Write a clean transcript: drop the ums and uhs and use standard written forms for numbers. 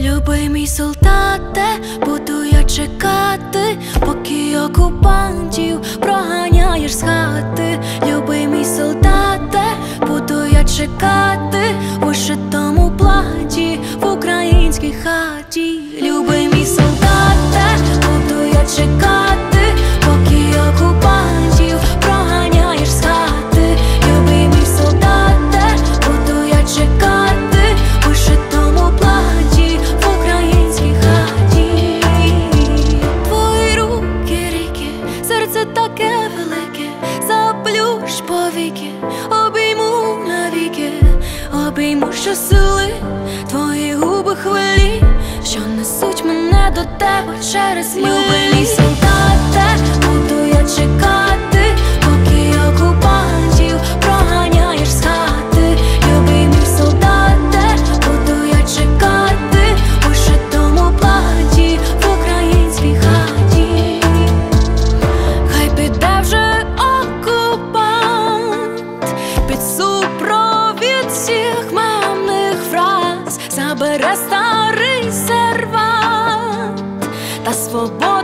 Любий мій солдате, буду я чекати, поки окупантів проганяєш з хати. Любий мій солдате, буду я чекати в вишитому платі в українській хаті. Любий мій солдате, буду я чекати, поки окупантів проганяєш з хати. Любий мій солдате, буду я чекати в вишитому платі в українській хаті. Твої руки ріки, серце таке велике, заплющ повіки, обійму навіки, обійму щосили, твої губи хвилі, що несуть мене до тебе через милі. Любий мій солдате, буду я чекати, поки окупантів проганяєш з хати. Любий мій солдате, буду я чекати в вишитому платі в українській хаті. Хай піде вже окупант під супровід всіх мамних фраз, забере старий сервант та свободу